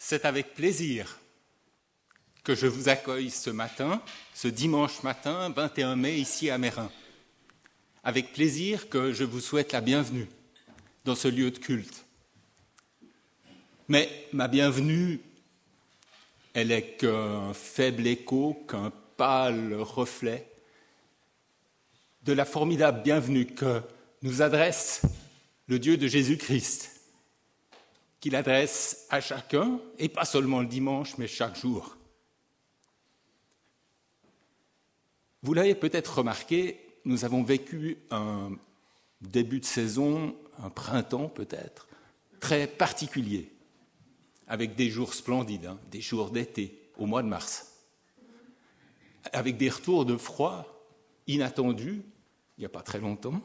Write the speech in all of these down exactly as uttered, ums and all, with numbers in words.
C'est avec plaisir que je vous accueille ce matin, ce dimanche matin, vingt et un mai, ici à Meyrin. Avec plaisir que je vous souhaite la bienvenue dans ce lieu de culte. Mais ma bienvenue, elle n'est qu'un faible écho, qu'un pâle reflet de la formidable bienvenue que nous adresse le Dieu de Jésus-Christ, qu'il adresse à chacun, et pas seulement le dimanche, mais chaque jour. Vous l'avez peut-être remarqué, nous avons vécu un début de saison, un printemps peut-être, très particulier, avec des jours splendides, hein, des jours d'été, au mois de mars, avec des retours de froid inattendus, il n'y a pas très longtemps,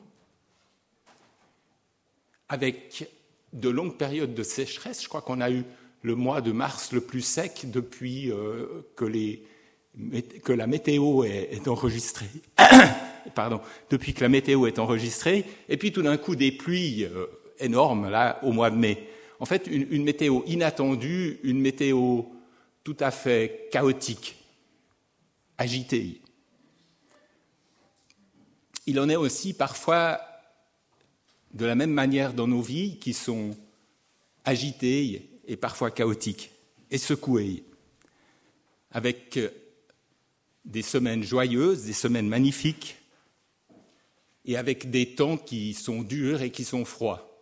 avec de longues périodes de sécheresse. Je crois qu'on a eu le mois de mars le plus sec depuis euh, que, les, que la météo est, est enregistrée. Pardon, depuis que la météo est enregistrée. Et puis tout d'un coup, des pluies euh, énormes, là, au mois de mai. En fait, une, une météo inattendue, une météo tout à fait chaotique, agitée. Il en est aussi parfois de la même manière dans nos vies qui sont agitées et parfois chaotiques et secouées, avec des semaines joyeuses, des semaines magnifiques et avec des temps qui sont durs et qui sont froids,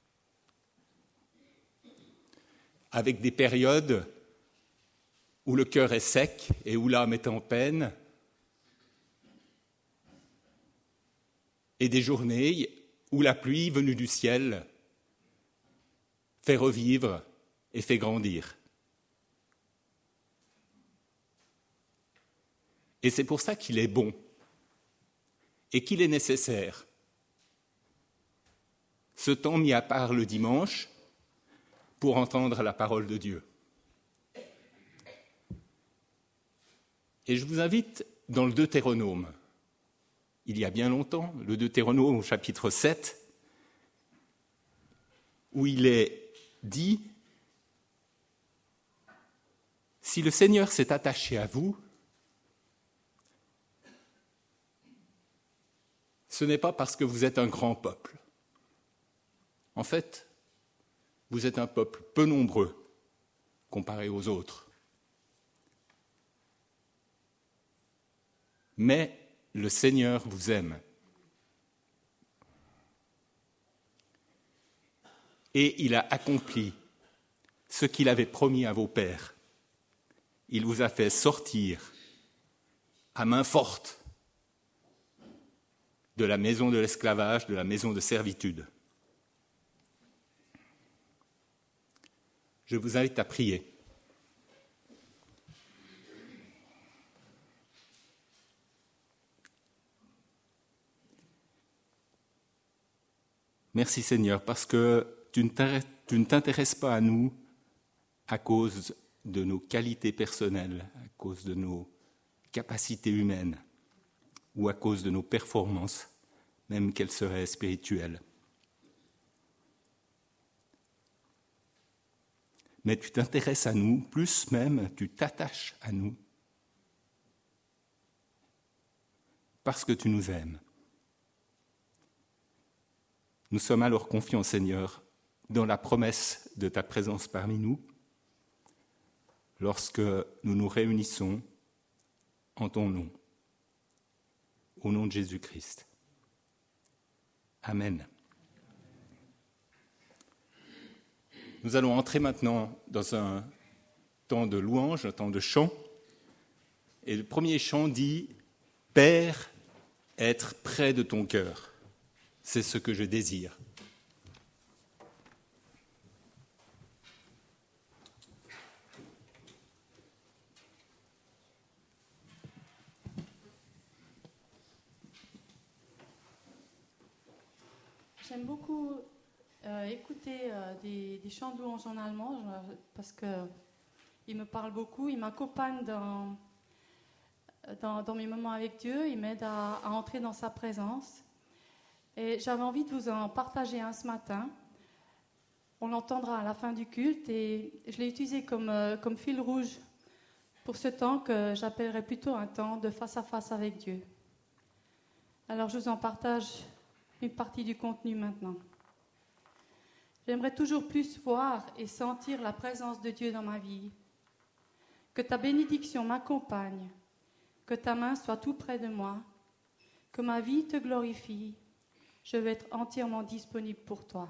avec des périodes où le cœur est sec et où l'âme est en peine, et des journées où la pluie venue du ciel fait revivre et fait grandir. Et c'est pour ça qu'il est bon et qu'il est nécessaire, ce temps mis à part le dimanche, pour entendre la parole de Dieu. Et je vous invite dans le Deutéronome, il y a bien longtemps, le Deutéronome au chapitre sept, où il est dit « Si le Seigneur s'est attaché à vous, ce n'est pas parce que vous êtes un grand peuple. En fait, vous êtes un peuple peu nombreux comparé aux autres. Mais le Seigneur vous aime. Et il a accompli ce qu'il avait promis à vos pères. Il vous a fait sortir à main forte de la maison de l'esclavage, de la maison de servitude. Je vous invite à prier. Merci Seigneur, parce que tu ne t'intéresses pas à nous à cause de nos qualités personnelles, à cause de nos capacités humaines ou à cause de nos performances, même qu'elles seraient spirituelles. Mais tu t'intéresses à nous, plus même, tu t'attaches à nous parce que tu nous aimes. Nous sommes alors confiants, Seigneur, dans la promesse de ta présence parmi nous, lorsque nous nous réunissons en ton nom, au nom de Jésus-Christ. Amen. Nous allons entrer maintenant dans un temps de louange, un temps de chant. Et le premier chant dit « Père, être près de ton cœur ». C'est ce que je désire. J'aime beaucoup euh, écouter euh, des, des chants de louange en allemand je, parce qu'ils me parlent beaucoup, ils m'accompagnent dans, dans, dans mes moments avec Dieu, ils m'aident à, à entrer dans sa présence. Et j'avais envie de vous en partager un ce matin. On l'entendra à la fin du culte et je l'ai utilisé comme, euh, comme fil rouge pour ce temps que j'appellerais plutôt un temps de face à face avec Dieu. Alors je vous en partage une partie du contenu maintenant. J'aimerais toujours plus voir et sentir la présence de Dieu dans ma vie. Que ta bénédiction m'accompagne, que ta main soit tout près de moi, que ma vie te glorifie. Je vais être entièrement disponible pour toi.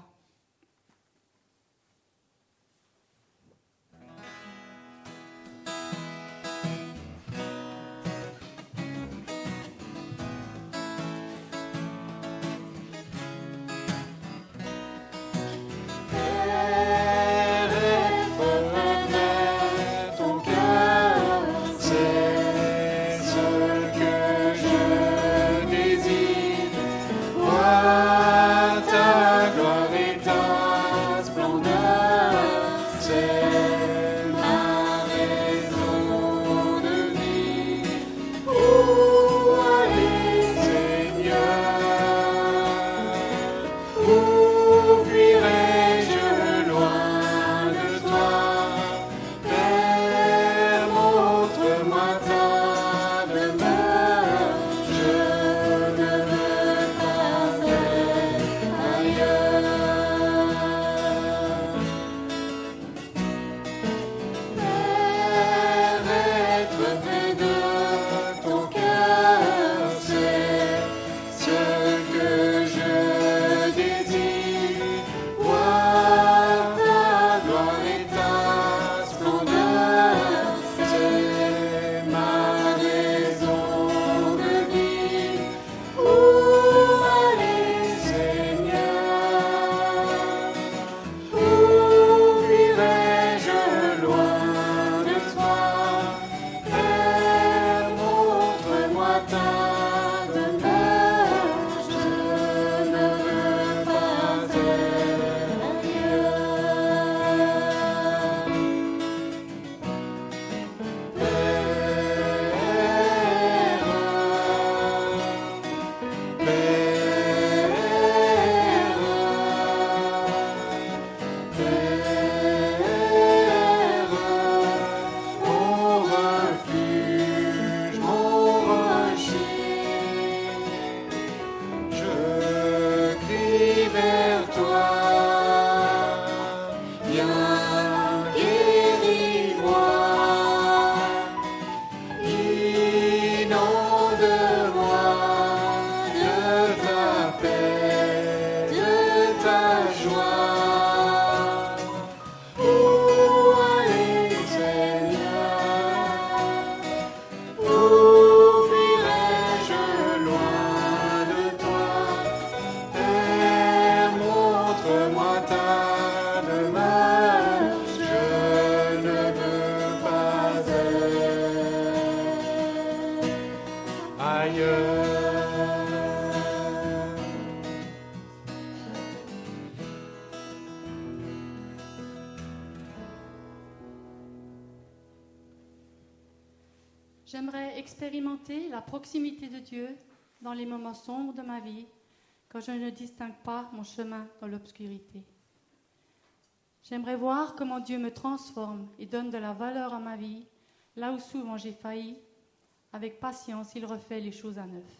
J'aimerais expérimenter la proximité de Dieu dans les moments sombres de ma vie, quand je ne distingue pas mon chemin dans l'obscurité. J'aimerais voir comment Dieu me transforme et donne de la valeur à ma vie, là où souvent j'ai failli. Avec patience, il refait les choses à neuf.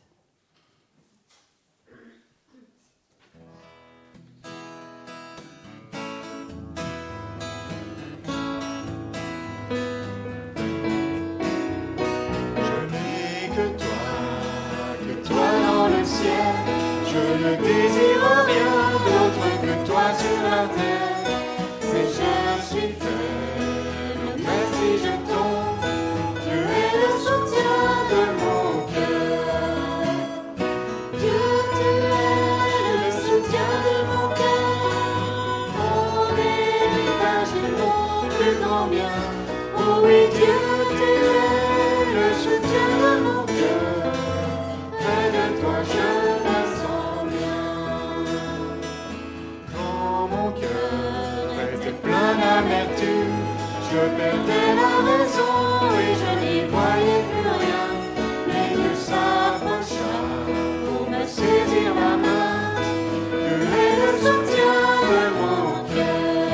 Je ne désire rien d'autre que toi sur la terre. Si je suis faible, mais si je tombe, tu es le soutien de mon cœur. Dieu, tu es le soutien de mon cœur. Mon héritage est mon plus grand bien. Oh oui, Dieu, tu es le soutien de mon cœur. Près de toi, je d'amertume, je perdais la raison et je n'y voyais plus rien. Mais Dieu s'approcha pour me saisir la main. Tu es le soutien de mon cœur.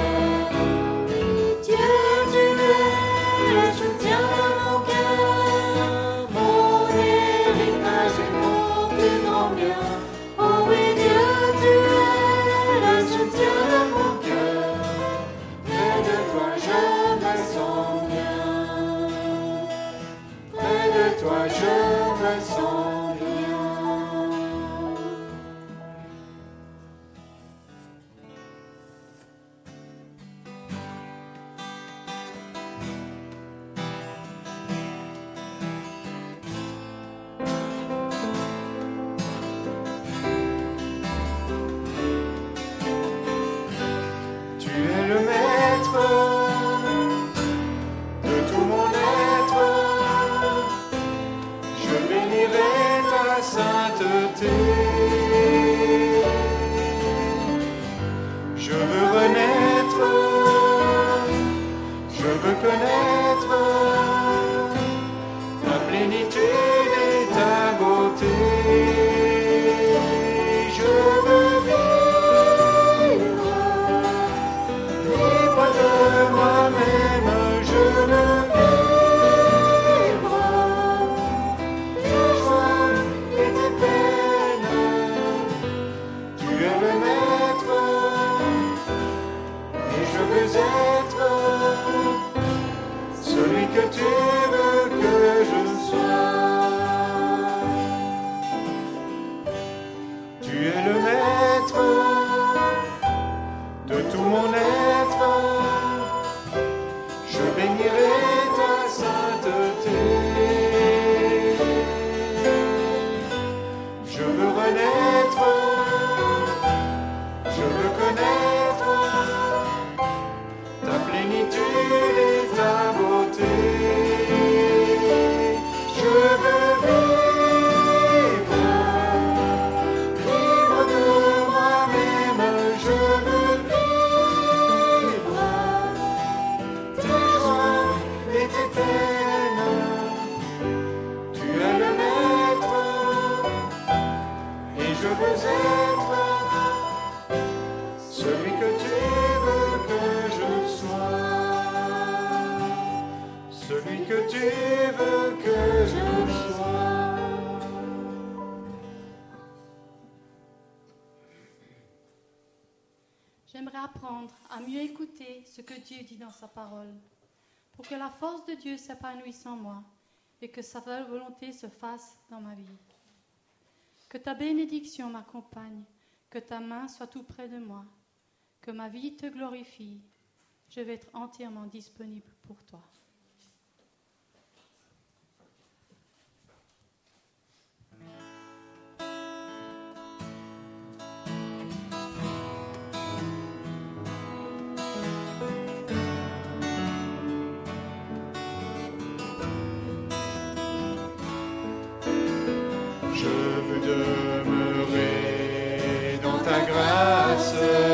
es le maître, et je veux être celui que tu veux que je sois. Tu es le maître de tout mon être, je bénirai ta sainteté. Je veux renaître, je veux connaître ta plénitude et ta beauté. Je veux vivre, vivre de moi-même. Je veux vivre tes joies et tes peines. Tu es le maître et je veux être celui que tu veux que je sois, celui que tu veux que je sois. J'aimerais apprendre à mieux écouter ce que Dieu dit dans sa parole, pour que la force de Dieu s'épanouisse en moi et que sa volonté se fasse dans ma vie. Que ta bénédiction m'accompagne, que ta main soit tout près de moi, que ma vie te glorifie. Je vais être entièrement disponible pour toi. Je veux demeurer dans ta grâce.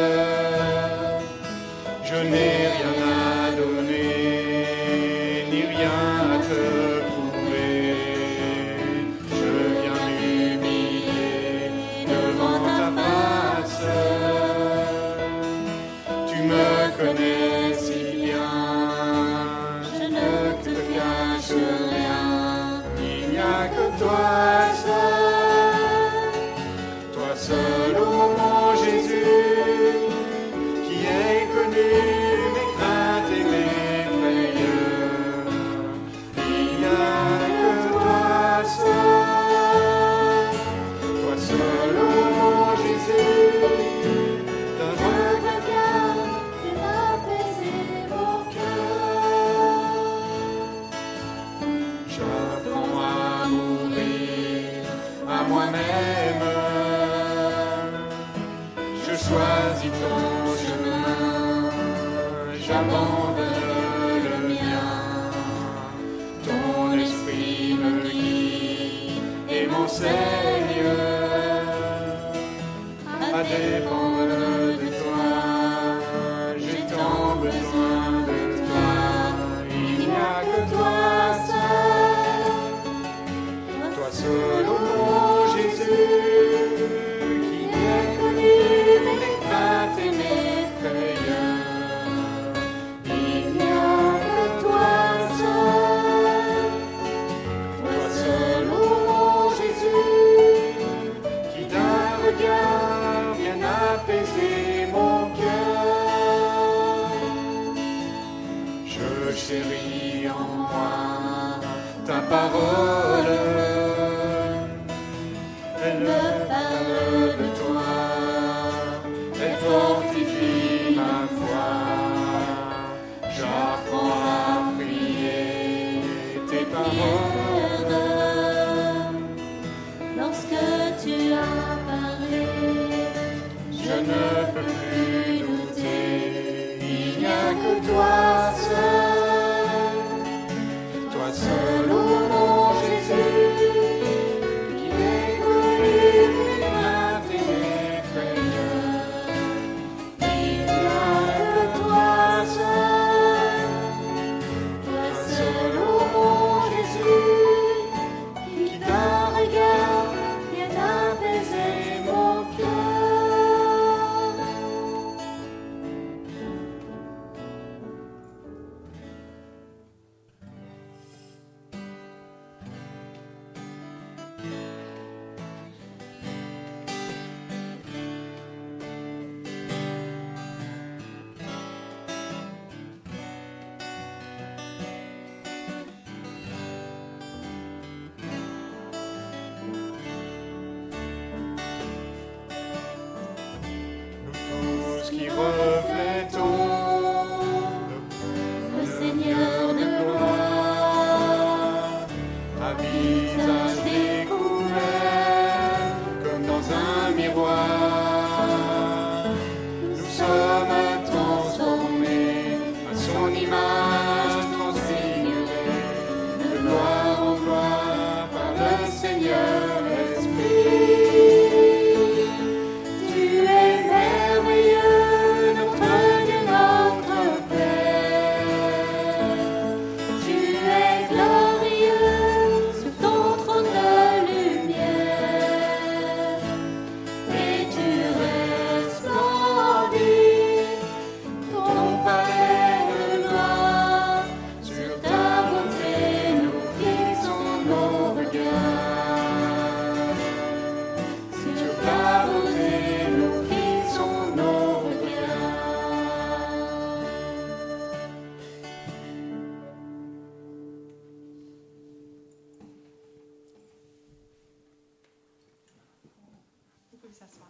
Je n'ai rien à donner, ni rien à te prouver. Je viens m'humilier devant ta face. Tu me connais si bien, je ne te cache rien. Il n'y a que toi seul, toi seul, ô mon Jésus, qui est connu mes craintes et mes frayeurs. Il n'y a que toi seul, toi seul, ô mon Jésus, d'un regard et d'apaiser mon cœur. J'apprends à mourir à moi-même, je choisis ton chemin, j'abandonne le mien. Ton esprit me guide et m'enseigne à dépendre de toi. J'ai tant besoin de toi, il n'y a que toi seul, toi seul, ô mon Jésus, qui est connu mes craintes et mes frayeurs. Il n'y a que toi seul, toi seul, ô mon Jésus, qui d'un regard vient apaiser mon cœur. Je chéris en moi ta parole. Elle me parle de toi, elle fortifie ma foi. J'apprends à prier tes paroles. Lorsque tu as parlé, Je ne peux plus douter, il n'y a que toi seul, toi seul, ô mon Jésus, qui est connu mes craintes et mes frayeurs. Il n'y a que toi seul, toi seul, ô mon Jésus, qui d'un regard vient apaiser mon cœur. qui reflétons le Seigneur de gloire, à visage découvert comme dans un miroir. Nous sommes transformés à son image transfigurée, de gloire en gloire par le Seigneur Esprit. Tu es merveilleux, notre Dieu, notre Père. Tu es glorieux sur ton trône de lumière, et tu resplendis ton palais de gloire. Sur ta bonté nous fixons nos regards. Sur ta bonté nous fixons nos regards. Vous pouvez s'asseoir.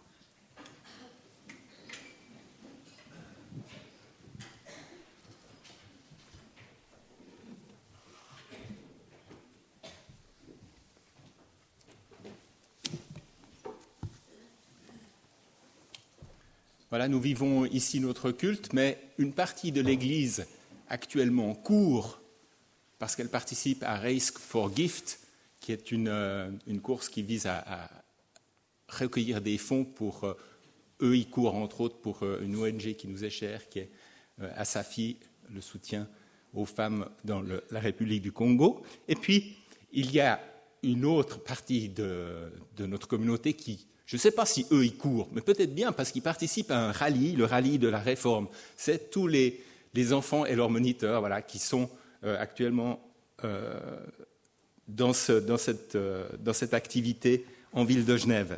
Voilà, nous vivons ici notre culte, mais une partie de l'Église actuellement court parce qu'elle participe à Race for Gift, qui est une, euh, une course qui vise à, à recueillir des fonds pour... euh, eux, ils courent entre autres pour euh, une O N G qui nous est chère, qui est euh, Asafi, le soutien aux femmes dans le- la République du Congo. Et puis, il y a une autre partie de, de notre communauté qui, je ne sais pas si eux, ils courent, mais peut-être bien parce qu'ils participent à un rallye, le rallye de la Réforme. C'est tous les, les enfants et leurs moniteurs, voilà, qui sont euh, actuellement euh, dans, ce- dans cette, euh, dans cette activité en ville de Genève.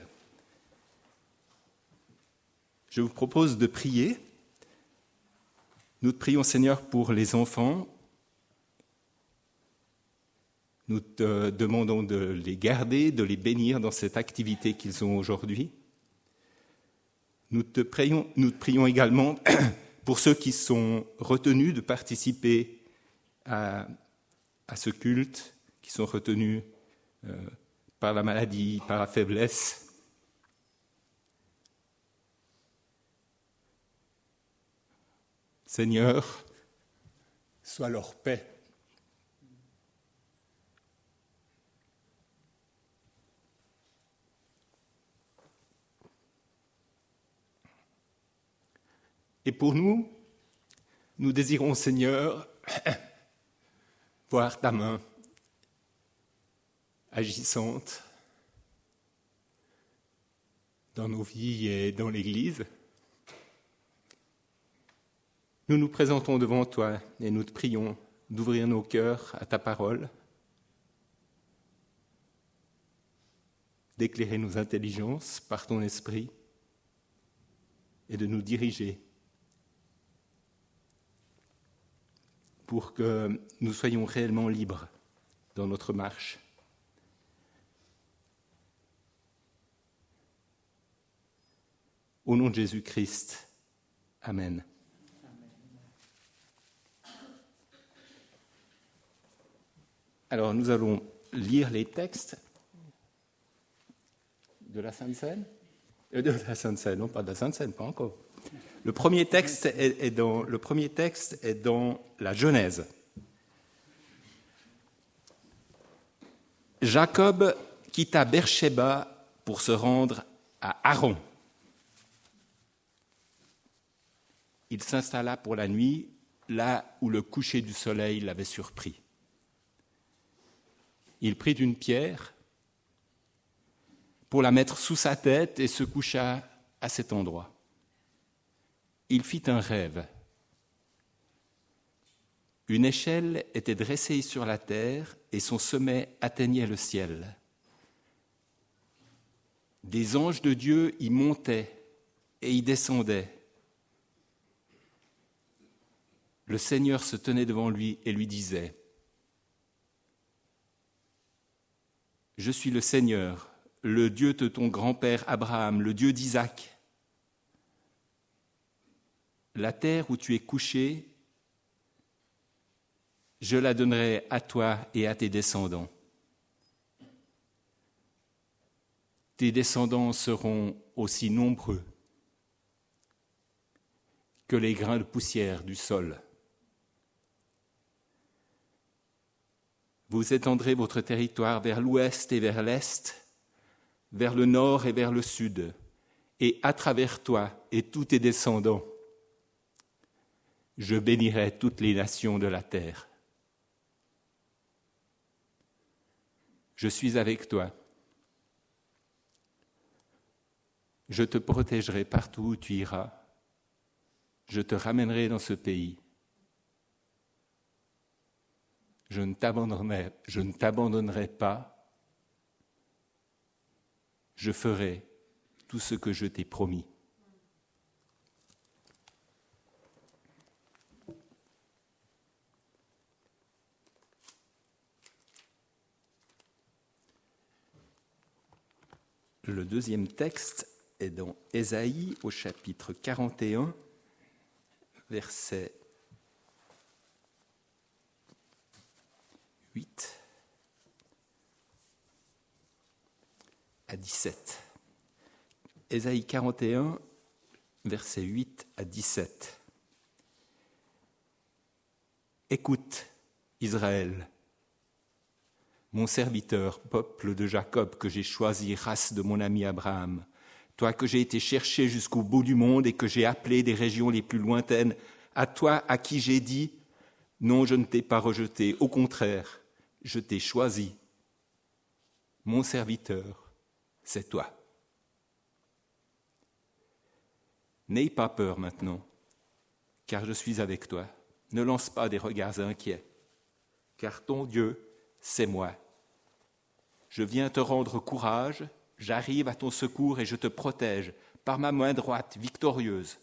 Je vous propose de prier. Nous te prions, Seigneur, pour les enfants. Nous te demandons de les garder, de les bénir dans cette activité qu'ils ont aujourd'hui. Nous te prions, nous te prions également pour ceux qui sont retenus de participer à, à ce culte, qui sont retenus euh, par la maladie, par la faiblesse. Seigneur, sois leur paix. Et pour nous, nous désirons, Seigneur, voir ta main agissante dans nos vies et dans l'Église. Nous nous présentons devant toi et nous te prions d'ouvrir nos cœurs à ta parole, d'éclairer nos intelligences par ton esprit et de nous diriger pour que nous soyons réellement libres dans notre marche. Au nom de Jésus-Christ, Amen. Alors, nous allons lire les textes de la Sainte Seine. Euh, de la Sainte Seine, non pas de la Sainte Seine, pas encore. Le premier texte est, est dans, le premier texte est dans la Genèse. Jacob quitta Beersheba pour se rendre à Haran. Il s'installa pour la nuit là où le coucher du soleil l'avait surpris. Il prit une pierre pour la mettre sous sa tête et se coucha à cet endroit. Il fit un rêve. Une échelle était dressée sur la terre et son sommet atteignait le ciel. Des anges de Dieu y montaient et y descendaient. Le Seigneur se tenait devant lui et lui disait : « Je suis le Seigneur, le Dieu de ton grand-père Abraham, le Dieu d'Isaac. la terre où tu es couché, je la donnerai à toi et à tes descendants. Tes descendants seront aussi nombreux que les grains de poussière du sol. Vous étendrez votre territoire vers l'ouest et vers l'est, vers le nord et vers le sud, et à travers toi et tous tes descendants, je bénirai toutes les nations de la terre. Je suis avec toi. Je te protégerai partout où tu iras. Je te ramènerai dans ce pays. Je ne t'abandonnerai, je ne t'abandonnerai pas. Je ferai tout ce que je t'ai promis. Le deuxième texte est dans Ésaïe au chapitre quarante et un, verset huit à dix-sept. Ésaïe quarante et un, versets huit à dix-sept. Écoute, Israël, mon serviteur, peuple de Jacob que j'ai choisi, race de mon ami Abraham, toi que j'ai été chercher jusqu'au bout du monde et que j'ai appelé des régions les plus lointaines, à toi à qui j'ai dit, non, je ne t'ai pas rejeté, au contraire, je t'ai choisi. Mon serviteur, c'est toi. N'aie pas peur maintenant, car je suis avec toi. Ne lance pas des regards inquiets, car ton Dieu, c'est moi. Je viens te rendre courage, j'arrive à ton secours et je te protège par ma main droite victorieuse.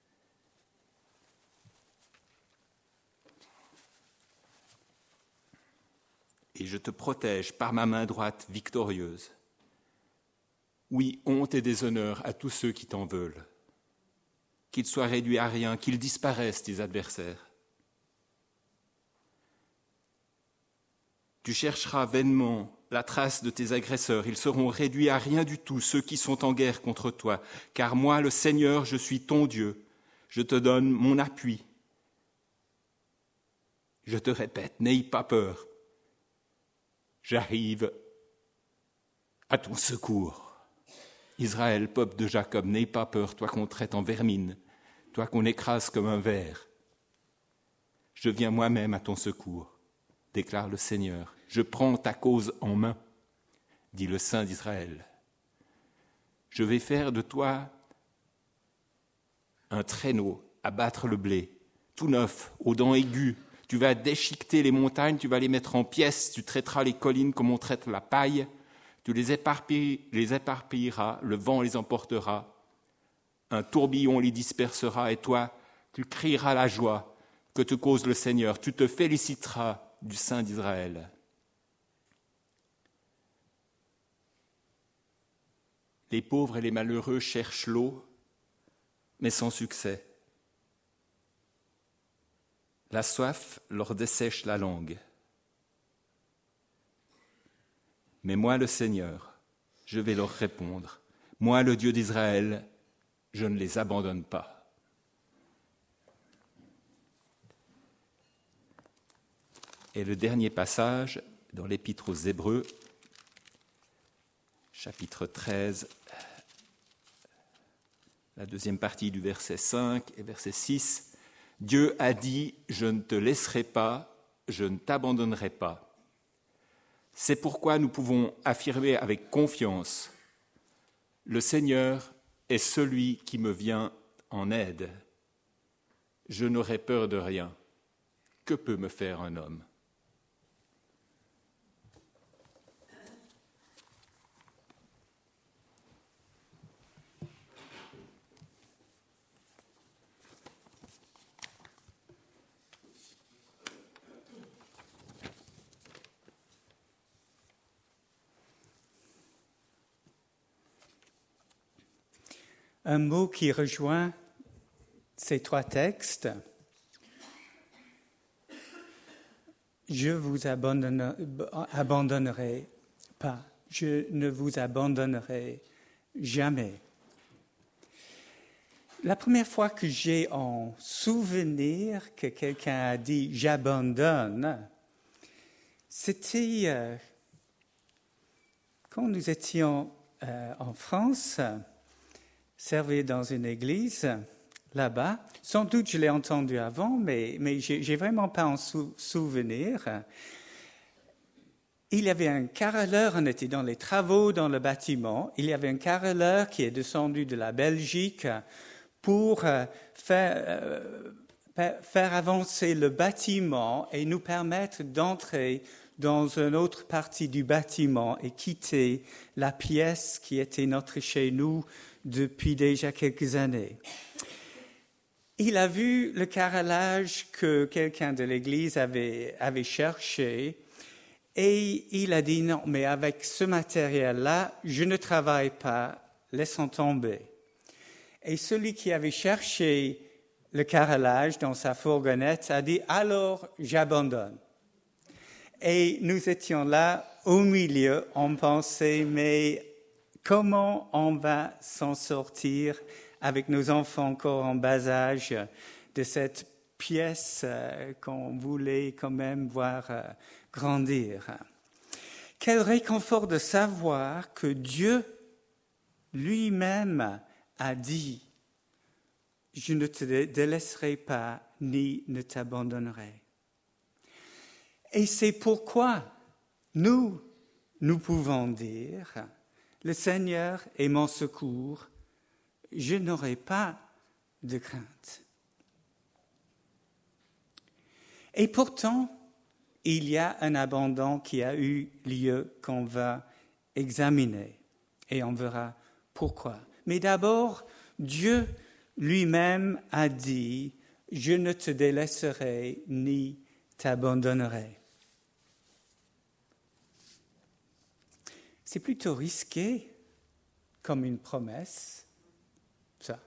Et je te protège par ma main droite victorieuse. Oui, honte et déshonneur à tous ceux qui t'en veulent. Qu'ils soient réduits à rien, qu'ils disparaissent, tes adversaires. Tu chercheras vainement la trace de tes agresseurs. Ils seront réduits à rien du tout, ceux qui sont en guerre contre toi. Car moi, le Seigneur, je suis ton Dieu. Je te donne mon appui. Je te répète, n'aie pas peur. J'arrive à ton secours. Israël, peuple de Jacob, n'aie pas peur, toi qu'on traite en vermine, toi qu'on écrase comme un ver. Je viens moi-même à ton secours, déclare le Seigneur. Je prends ta cause en main, dit le Saint d'Israël. Je vais faire de toi un traîneau à battre le blé, tout neuf, aux dents aiguës. Tu vas déchiqueter les montagnes, tu vas les mettre en pièces, tu traiteras les collines comme on traite la paille, tu les, éparpilles, les éparpilleras, le vent les emportera, un tourbillon les dispersera, et toi, tu crieras la joie que te cause le Seigneur, tu te féliciteras du Saint d'Israël. Les pauvres et les malheureux cherchent l'eau, mais sans succès. La soif leur dessèche la langue. Mais moi, le Seigneur, je vais leur répondre. Moi, le Dieu d'Israël, je ne les abandonne pas. Et le dernier passage, dans l'Épître aux Hébreux, chapitre treize, la deuxième partie du verset cinq et verset six, Dieu a dit, je ne te laisserai pas, je ne t'abandonnerai pas. C'est pourquoi nous pouvons affirmer avec confiance, le Seigneur est celui qui me vient en aide. Je n'aurai peur de rien. Que peut me faire un homme ? Un mot qui rejoint ces trois textes. Je vous abandonne, abandonnerai pas. Je ne vous abandonnerai jamais. La première fois que j'ai en souvenir que quelqu'un a dit « j'abandonne », c'était euh, quand nous étions euh, en France, servis dans une église là-bas. Sans doute je l'ai entendu avant, mais, mais j'ai, j'ai vraiment pas en sou- souvenir. Il y avait un carreleur, on était dans les travaux dans le bâtiment, il y avait un carreleur qui est descendu de la Belgique pour euh, faire, euh, faire avancer le bâtiment et nous permettre d'entrer dans une autre partie du bâtiment et quitter la pièce qui était notre chez nous depuis déjà quelques années. Il a vu le carrelage que quelqu'un de l'église avait, avait cherché et il a dit non, mais avec ce matériel-là, je ne travaille pas, laissons tomber. Et celui qui avait cherché le carrelage dans sa fourgonnette a dit alors j'abandonne. Et nous étions là au milieu, on pensait mais comment on va s'en sortir avec nos enfants encore en bas âge de cette pièce euh, qu'on voulait quand même voir euh, grandir. Quel réconfort de savoir que Dieu lui-même a dit « Je ne te délaisserai pas ni ne t'abandonnerai ». Et c'est pourquoi nous, nous pouvons dire « Le Seigneur est mon secours ». Je n'aurai pas de crainte. Et pourtant, il y a un abandon qui a eu lieu qu'on va examiner et on verra pourquoi. Mais d'abord, Dieu lui-même a dit « Je ne te délaisserai ni t'abandonnerai ». C'est plutôt risqué comme une promesse. Ça.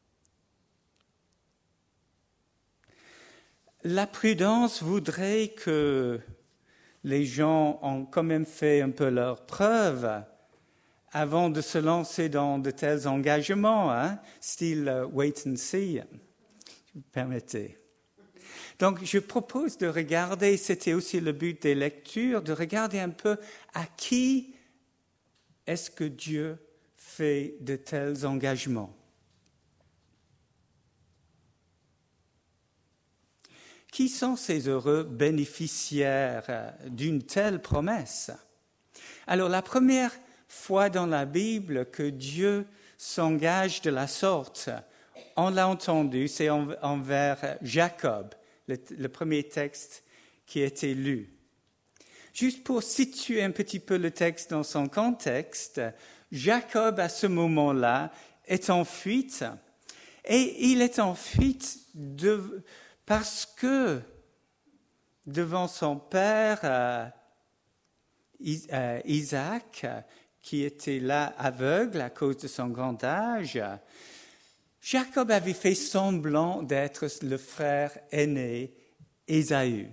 La prudence voudrait que les gens ont quand même fait un peu leurs preuves avant de se lancer dans de tels engagements, hein, style uh, wait and see, si vous permettez. Donc, je propose de regarder, c'était aussi le but des lectures, de regarder un peu à qui est-ce que Dieu fait de tels engagements. Qui sont ces heureux bénéficiaires d'une telle promesse? Alors, la première fois dans la Bible que Dieu s'engage de la sorte, on l'a entendu, c'est envers Jacob, le, le premier texte qui a été lu. Juste pour situer un petit peu le texte dans son contexte, Jacob, à ce moment-là, est en fuite, et il est en fuite de... Parce que devant son père, euh, Isaac, qui était là aveugle à cause de son grand âge, Jacob avait fait semblant d'être le frère aîné, Ésaü.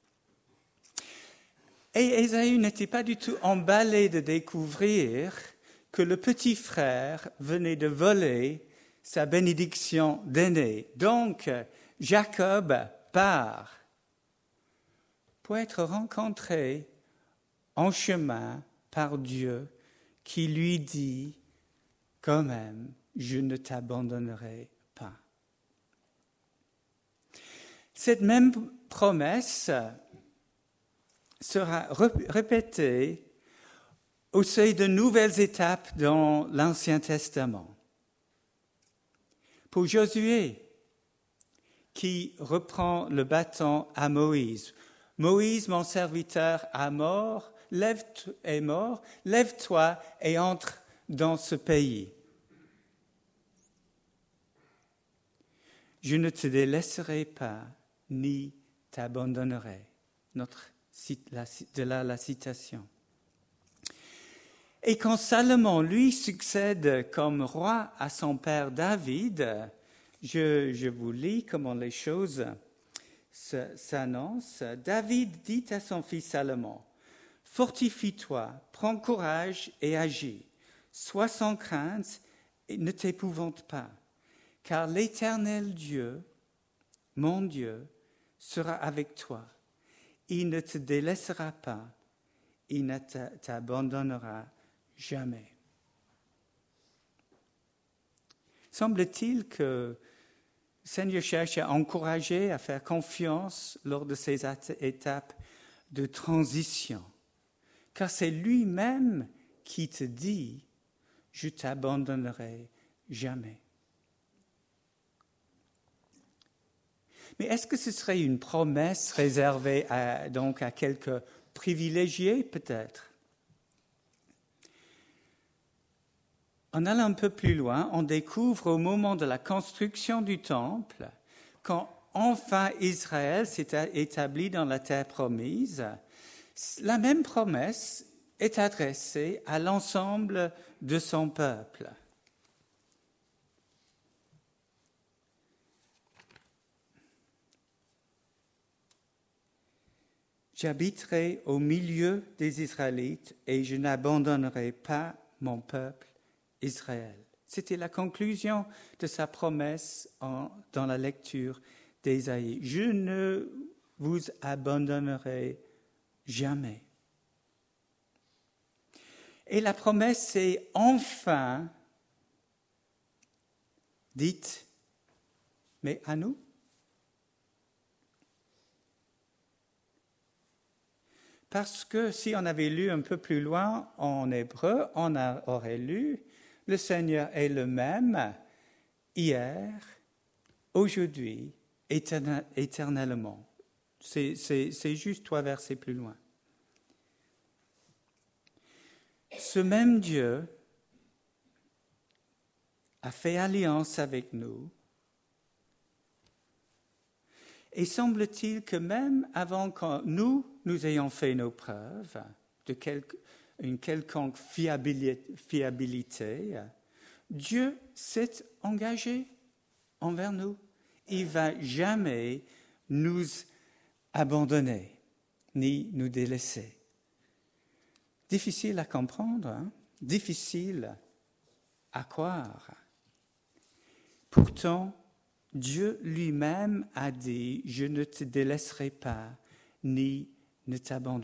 Et Ésaü n'était pas du tout emballé de découvrir que le petit frère venait de voler sa bénédiction d'aîné. Donc, Jacob part pour être rencontré en chemin par Dieu qui lui dit « Quand même, je ne t'abandonnerai pas ». Cette même promesse sera répétée au seuil de nouvelles étapes dans l'Ancien Testament. Pour Josué, qui reprend le bâton à Moïse. Moïse, mon serviteur, a mort, lève est mort, lève-toi et entre dans ce pays. Je ne te délaisserai pas, ni t'abandonnerai. Notre, de là la citation. Et quand Salomon, lui, succède comme roi à son père David, je, je vous lis comment les choses s'annoncent. David dit à son fils Salomon, « Fortifie-toi, prends courage et agis. Sois sans crainte et ne t'épouvante pas, car l'Éternel Dieu, mon Dieu, sera avec toi. Il ne te délaissera pas, il ne t'abandonnera jamais. » Semble-t-il que le Seigneur cherche à encourager, à faire confiance lors de ces étapes de transition, car c'est lui-même qui te dit « Je t'abandonnerai jamais ». Mais est-ce que ce serait une promesse réservée à, donc à quelques privilégiés peut-être? En allant un peu plus loin, on découvre au moment de la construction du temple, quand enfin Israël s'est établi dans la terre promise, la même promesse est adressée à l'ensemble de son peuple. J'habiterai au milieu des Israélites et je n'abandonnerai pas mon peuple Israël. C'était la conclusion de sa promesse en, dans la lecture d'Ésaïe. Je ne vous abandonnerai jamais. Et la promesse est enfin dite, mais à nous? Parce que si on avait lu un peu plus loin en hébreu, on a, aurait lu « Le Seigneur est le même hier, aujourd'hui, éternellement ». C'est, c'est, c'est juste trois versets plus loin. Ce même Dieu a fait alliance avec nous. Et semble-t-il que même avant que nous, nous ayons fait nos preuves de quelque, une quelconque fiabilité, Dieu s'est engagé envers nous. Il ne va jamais nous abandonner, ni nous délaisser. Difficile à comprendre, hein? Difficile à croire. Pourtant, Dieu lui-même a dit « Je ne te délaisserai pas, ni ne t'abandonnerai ».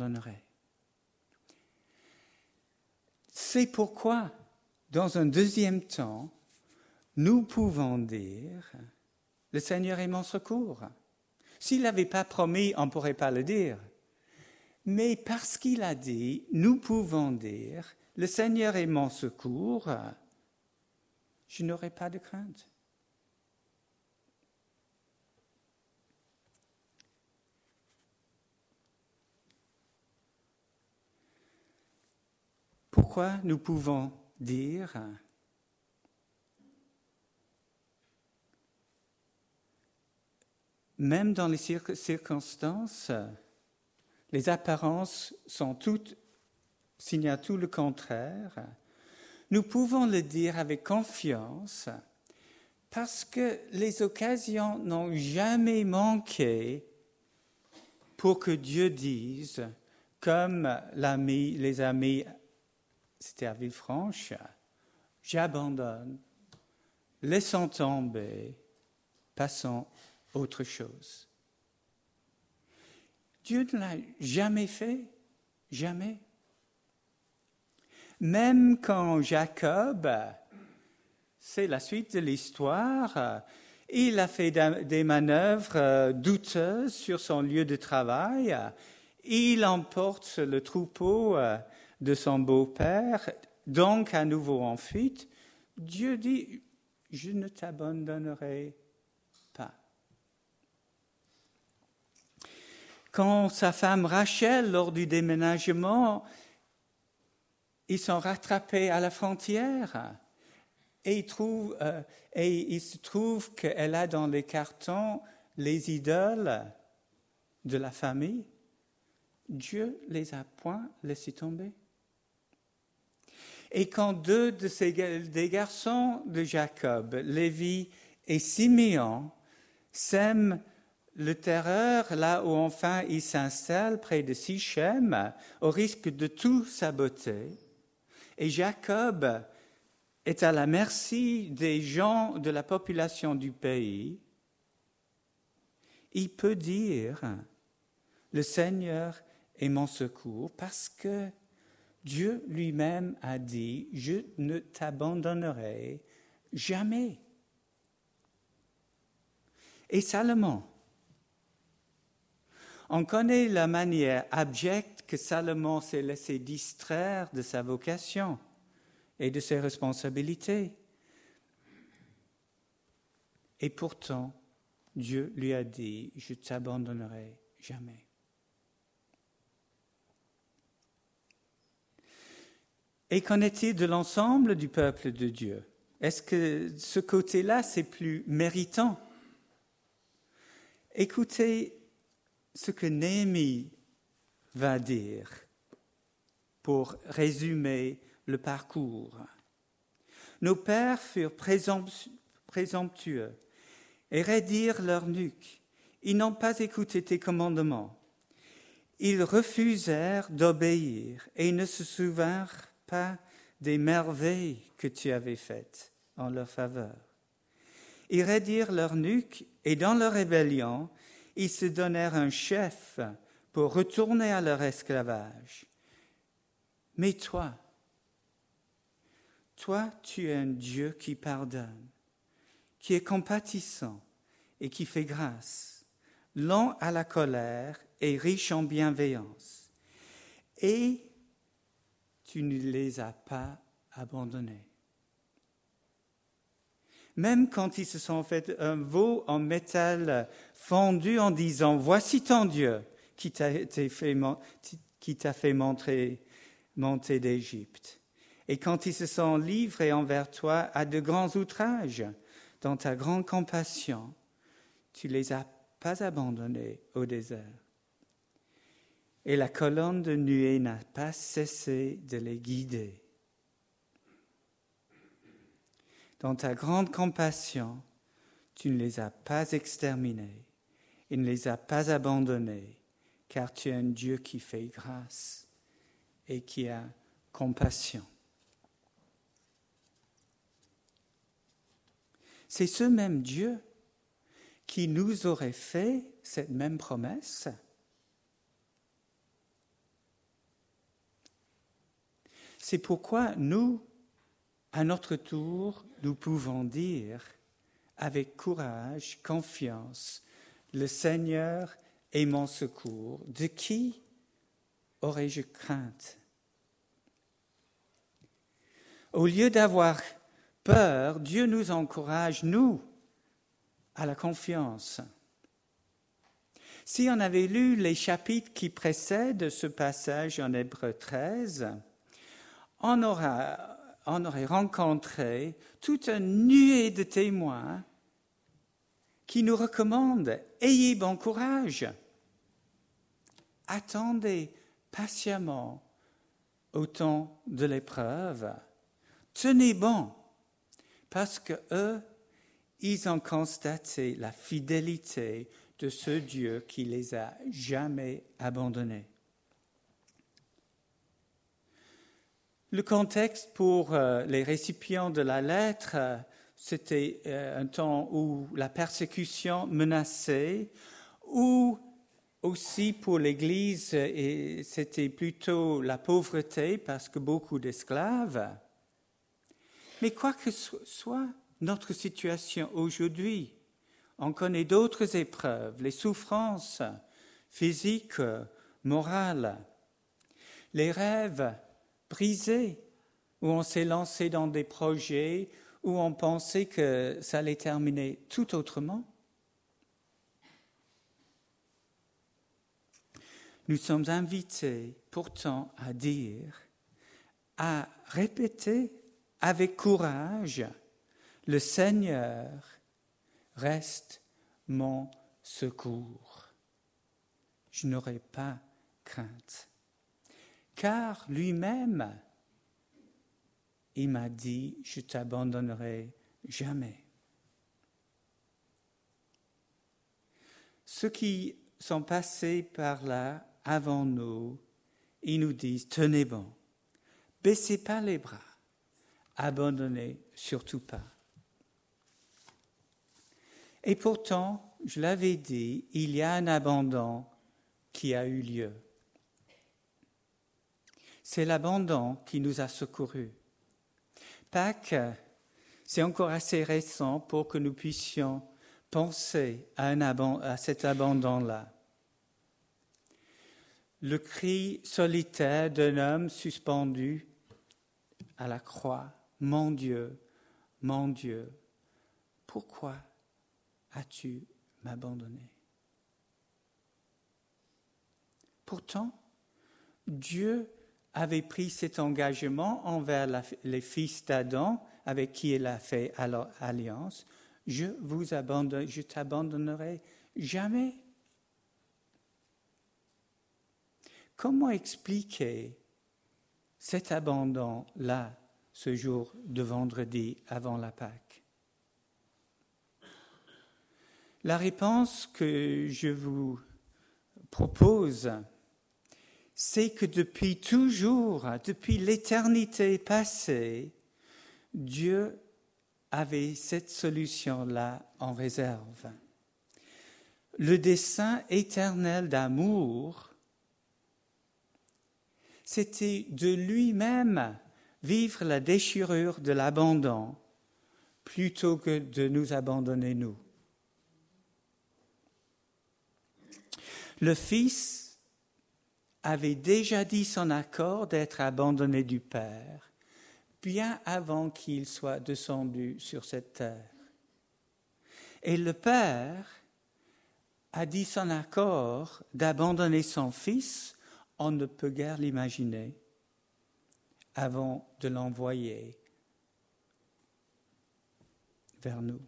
C'est pourquoi, dans un deuxième temps, nous pouvons dire « Le Seigneur est mon secours ». S'il n'avait pas promis, on ne pourrait pas le dire. Mais parce qu'il a dit, nous pouvons dire « Le Seigneur est mon secours », je n'aurai pas de crainte. Pourquoi nous pouvons dire même dans les circonstances, les apparences sont toutes, signalent tout le contraire, nous pouvons le dire avec confiance parce que les occasions n'ont jamais manqué pour que Dieu dise, comme l'ami, les amis, c'était à Villefranche, j'abandonne, laissons tomber, passons à autre chose. Dieu ne l'a jamais fait, jamais. Même quand Jacob, c'est la suite de l'histoire, il a fait des manœuvres douteuses sur son lieu de travail, il emporte le troupeau de son beau-père, donc à nouveau en fuite. Dieu dit, je ne t'abandonnerai pas. Quand sa femme Rachel, lors du déménagement, ils sont rattrapés à la frontière et il, trouve, euh, et il se trouve qu'elle a dans les cartons les idoles de la famille. Dieu les a point laissés tomber. Et quand deux de ces, des garçons de Jacob, Lévi Et Siméon sème le terreur là où enfin il s'installe près de Sichem, au risque de tout saboter. Et Jacob est à la merci des gens de la population du pays. Il peut dire, le Seigneur est mon secours, parce que Dieu lui-même a dit, je ne t'abandonnerai jamais. Et Salomon, on connaît la manière abjecte que Salomon s'est laissé distraire de sa vocation et de ses responsabilités. Et pourtant, Dieu lui a dit, je ne t'abandonnerai jamais. Et qu'en est-il de l'ensemble du peuple de Dieu? Est-ce que ce côté-là, c'est plus méritant? Écoutez ce que Néhémie va dire pour résumer le parcours. Nos pères furent présomptueux et raidirent leur nuque. Ils n'ont pas écouté tes commandements. Ils refusèrent d'obéir et ne se souvinrent pas des merveilles que tu avais faites en leur faveur. Ils raidirent leur nuque et dans leur rébellion, ils se donnèrent un chef pour retourner à leur esclavage. Mais toi, toi, tu es un Dieu qui pardonne, qui est compatissant et qui fait grâce, lent à la colère et riche en bienveillance. Et tu ne les as pas abandonnés. Même quand ils se sont fait un veau en métal fondu en disant « Voici ton Dieu qui t'a fait, qui t'a fait montrer, monter d'Égypte. » Et quand ils se sont livrés envers toi à de grands outrages, dans ta grande compassion, tu ne les as pas abandonnés au désert. Et la colonne de nuée n'a pas cessé de les guider. Dans ta grande compassion, tu ne les as pas exterminés et ne les as pas abandonnés, car tu es un Dieu qui fait grâce et qui a compassion. C'est ce même Dieu qui nous aurait fait cette même promesse. C'est pourquoi nous, à notre tour, nous pouvons dire avec courage, confiance, le Seigneur est mon secours. De qui aurais-je crainte? Au lieu d'avoir peur, Dieu nous encourage, nous, à la confiance. Si on avait lu les chapitres qui précèdent ce passage en Hébreux treize, on aura, on aurait rencontré toute une nuée de témoins qui nous recommandent « Ayez bon courage, attendez patiemment au temps de l'épreuve, tenez bon, parce que eux, ils ont constaté la fidélité de ce Dieu qui les a jamais abandonnés. » Le contexte pour euh, les récipients de la lettre, euh, c'était euh, un temps où la persécution menaçait, ou aussi pour l'Église, et c'était plutôt la pauvreté parce que beaucoup d'esclaves. Mais quoi que soit notre situation aujourd'hui, on connaît d'autres épreuves, les souffrances physiques, morales, les rêves brisés, où on s'est lancé dans des projets où on pensait que ça allait terminer tout autrement. Nous sommes invités pourtant à dire, à répéter avec courage, le Seigneur reste mon secours. Je n'aurai pas crainte. Car lui-même, il m'a dit, je ne t'abandonnerai jamais. ceux qui sont passés par là avant nous, ils nous disent, tenez bon, baissez pas les bras, abandonnez surtout pas. Et pourtant, je l'avais dit, il y a un abandon qui a eu lieu. C'est l'abandon qui nous a secourus. Pâques, c'est encore assez récent pour que nous puissions penser à, un aban- à cet abandon-là. Le cri solitaire d'un homme suspendu à la croix. Mon Dieu, mon Dieu, pourquoi as-tu m'abandonné? Pourtant, Dieu avait pris cet engagement envers la, les fils d'Adam avec qui il a fait alliance. Je vous abandonne, je t'abandonnerai jamais. Comment expliquer cet abandon-là, ce jour de vendredi avant la Pâque? La réponse que je vous propose, c'est que depuis toujours, depuis l'éternité passée, Dieu avait cette solution-là en réserve. Le dessein éternel d'amour, c'était de lui-même vivre la déchirure de l'abandon plutôt que de nous abandonner nous. Le Fils avait déjà dit son accord d'être abandonné du Père bien avant qu'il soit descendu sur cette terre. Et le Père a dit son accord d'abandonner son Fils, on ne peut guère l'imaginer, avant de l'envoyer vers nous.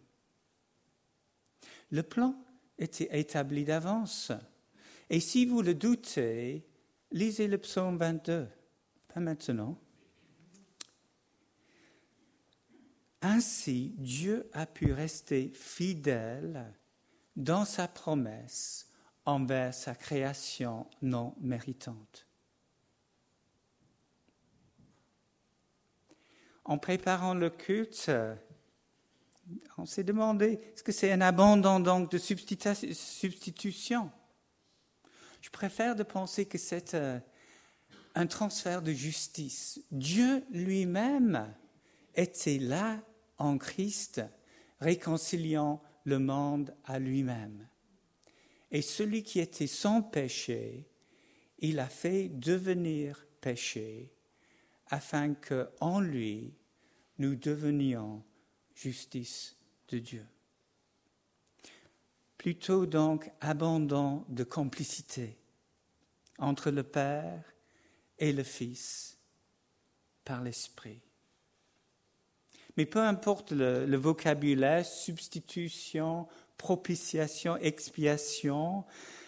Le plan était établi d'avance. Et si vous le doutez, lisez le psaume vingt-deux, pas maintenant. Ainsi, Dieu a pu rester fidèle dans sa promesse envers sa création non méritante. En préparant le culte, on s'est demandé, est-ce que c'est un abandon donc de substitution? Je préfère de penser que c'est un transfert de justice. Dieu lui-même était là en Christ, réconciliant le monde à lui-même. Et celui qui était sans péché, il a fait devenir péché, afin qu'en lui, nous devenions justice de Dieu. Plutôt donc abandon de complicité entre le Père et le Fils par l'Esprit. Mais peu importe le, le vocabulaire, substitution, propitiation, expiation,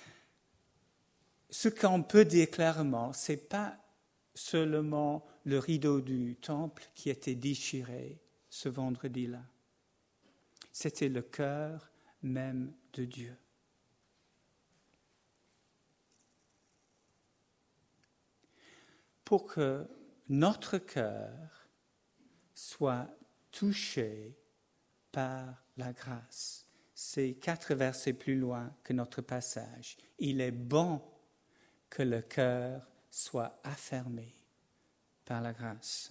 ce qu'on peut dire clairement, ce n'est pas seulement le rideau du temple qui était déchiré ce vendredi-là. C'était le cœur même de Dieu. Pour que notre cœur soit touché par la grâce. C'est quatre versets plus loin que notre passage. Il est bon que le cœur soit affermé par la grâce.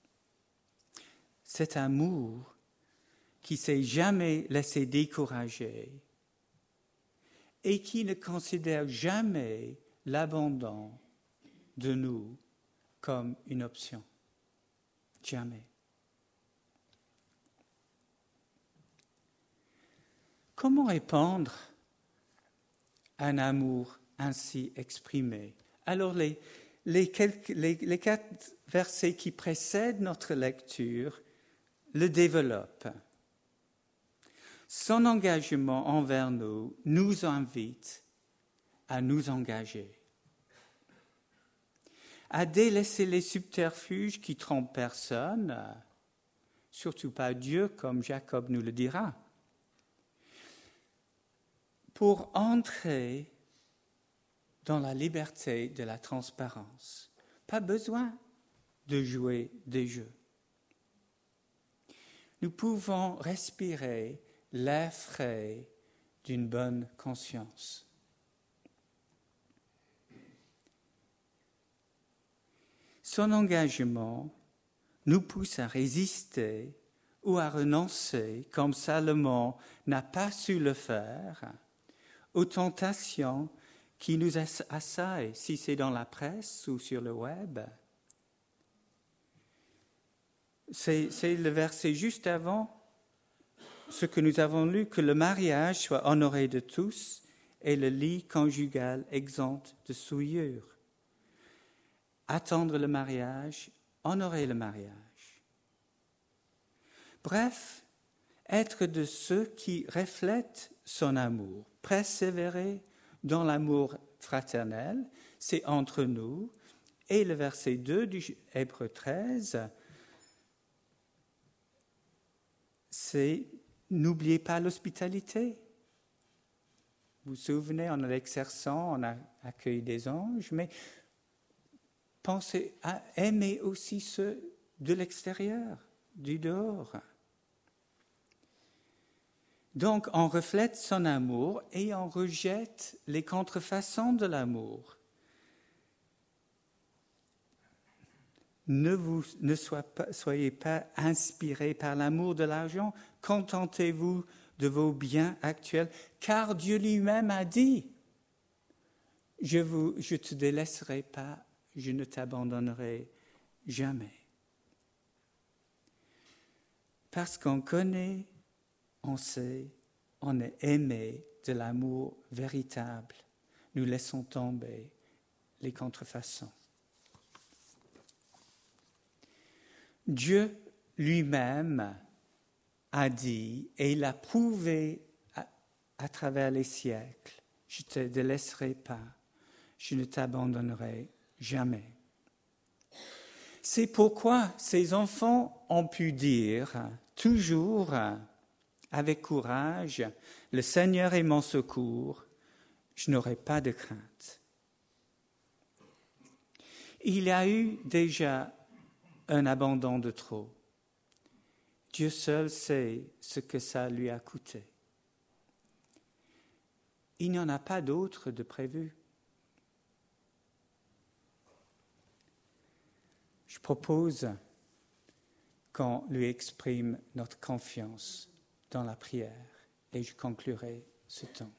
Cet amour qui ne s'est jamais laissé décourager et qui ne considère jamais l'abandon de nous comme une option. Jamais. Comment répondre à un amour ainsi exprimé? Alors les, les, quelques, les, les quatre versets qui précèdent notre lecture le développent. Son engagement envers nous nous invite à nous engager, à délaisser les subterfuges qui trompent personne, surtout pas Dieu, comme Jacob nous le dira, pour entrer dans la liberté de la transparence. Pas besoin de jouer des jeux. Nous pouvons respirer l'air frais d'une bonne conscience. Son engagement nous pousse à résister ou à renoncer, comme Salomon n'a pas su le faire, aux tentations qui nous assaillent, si c'est dans la presse ou sur le web. C'est, c'est le verset juste avant ce que nous avons lu, que le mariage soit honoré de tous et le lit conjugal exempt de souillure. Attendre le mariage, honorer le mariage. Bref, être de ceux qui reflètent son amour, persévérer dans l'amour fraternel, c'est entre nous. Et le verset deux du Hébreux treize, c'est « N'oubliez pas l'hospitalité ». Vous vous souvenez, en l'exerçant, on a accueilli des anges, mais pensez à aimer aussi ceux de l'extérieur, du dehors. Donc, on reflète son amour et on rejette les contrefaçons de l'amour. Ne, vous, ne soyez pas, soyez pas inspirés par l'amour de l'argent, contentez-vous de vos biens actuels, car Dieu lui-même a dit, je ne je te délaisserai pas, je ne t'abandonnerai jamais. Parce qu'on connaît, on sait, on est aimé de l'amour véritable. Nous laissons tomber les contrefaçons. Dieu lui-même a dit, et il a prouvé à, à travers les siècles, je ne te délaisserai pas, je ne t'abandonnerai jamais. C'est pourquoi ces enfants ont pu dire toujours avec courage, le Seigneur est mon secours, je n'aurai pas de crainte. Il y a eu déjà un abandon de trop. Dieu seul sait ce que ça lui a coûté. Il n'y en a pas d'autre de prévu. Je propose qu'on lui exprime notre confiance dans la prière et je conclurai ce temps.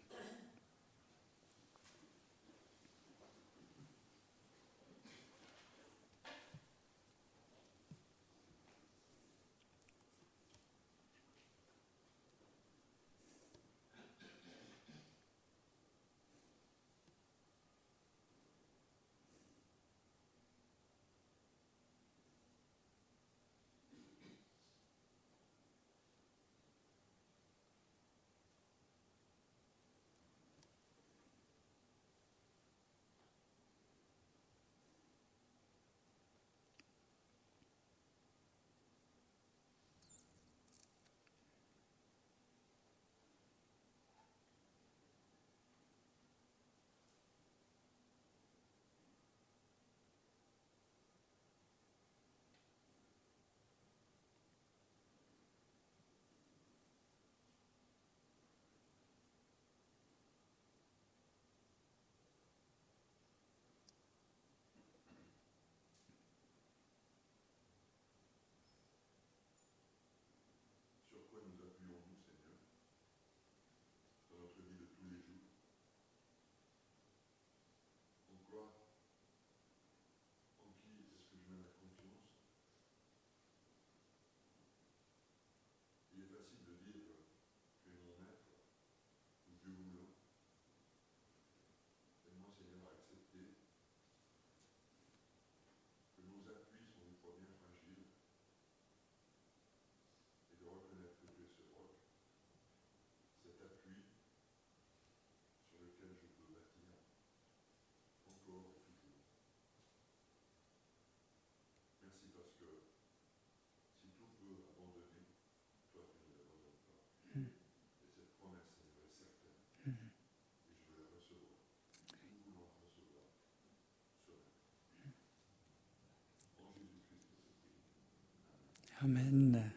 Amen.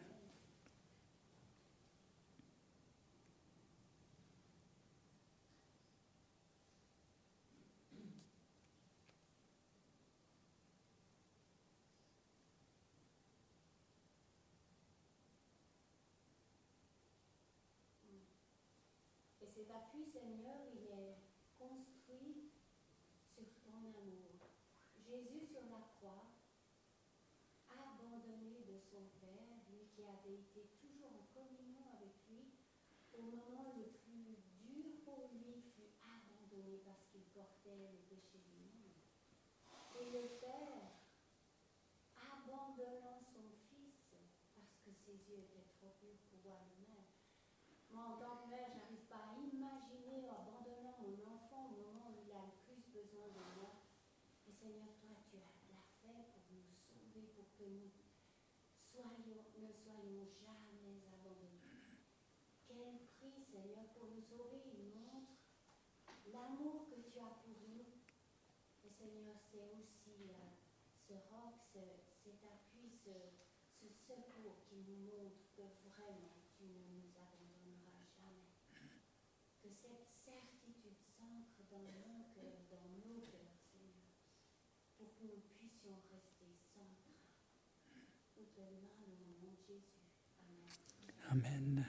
Et cet appui, Seigneur, il est construit sur ton amour. Jésus sur la croix, abandonné de son Père, lui qui avait été toujours en communion avec lui, au moment le plus dur pour lui, fut abandonné parce qu'il portait le péché du monde. Et le Père, abandonnant son Fils, parce que ses yeux étaient trop purs pour voir lui-même. Moi, en tant que mère, je n'arrive pas à imaginer abandonnant mon enfant au moment où il a le plus besoin de moi. Et Seigneur, toi, tu as l'as fait pour nous sauver, pour que nous soyons, ne soyons jamais abandonnés. Quel prix, Seigneur, pour nous sauver. Il montre l'amour que tu as pour nous. Et Seigneur, c'est aussi euh, ce roc, ce, cet appui, ce, ce secours qui nous montre que vraiment tu ne nous abandonneras jamais. Que cette certitude s'ancre dans mon cœur, dans nos cœurs, Seigneur, pour que nous puissions rester sans crainte. Nous te demandons au nom de Jésus. Amen. Amen.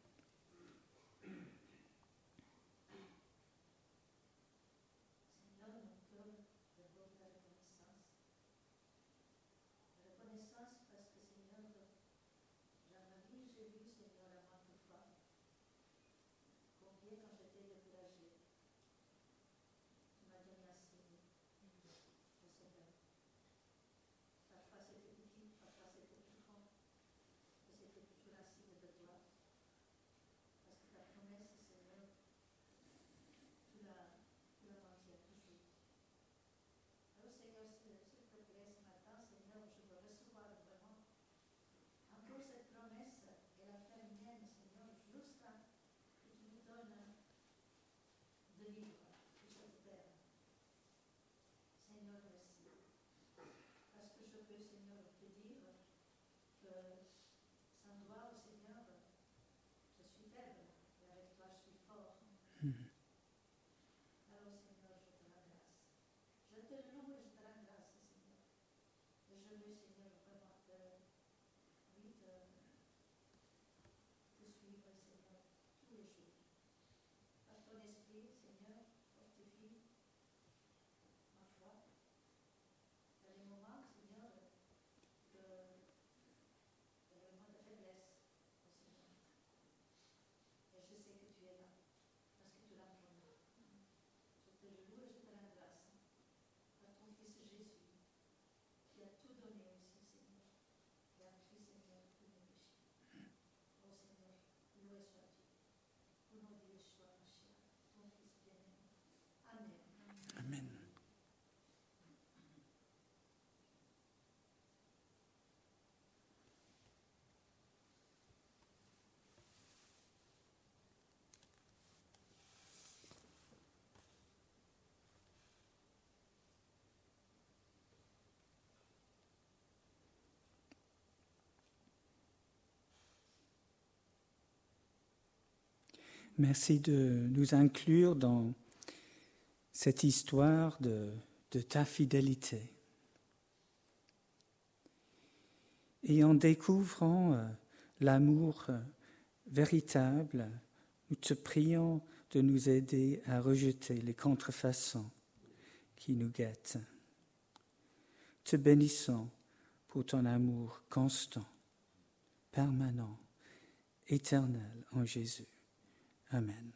Merci de nous inclure dans cette histoire de, de ta fidélité. Et en découvrant euh, l'amour euh, véritable, nous te prions de nous aider à rejeter les contrefaçons qui nous guettent. Te bénissons pour ton amour constant, permanent, éternel en Jésus. Amen.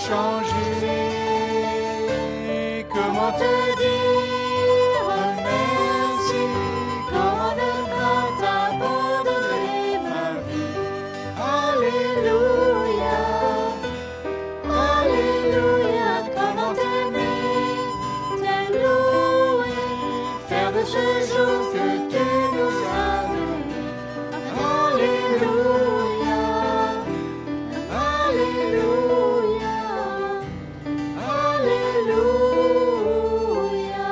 changé. Comment te dire merci? Comment ne pas t'abandonner ma vie? Alléluia, Alléluia. Comment t'aimer, te louer, faire de ce jour que tu nous as donné. Alléluia, Alléluia, Alléluia.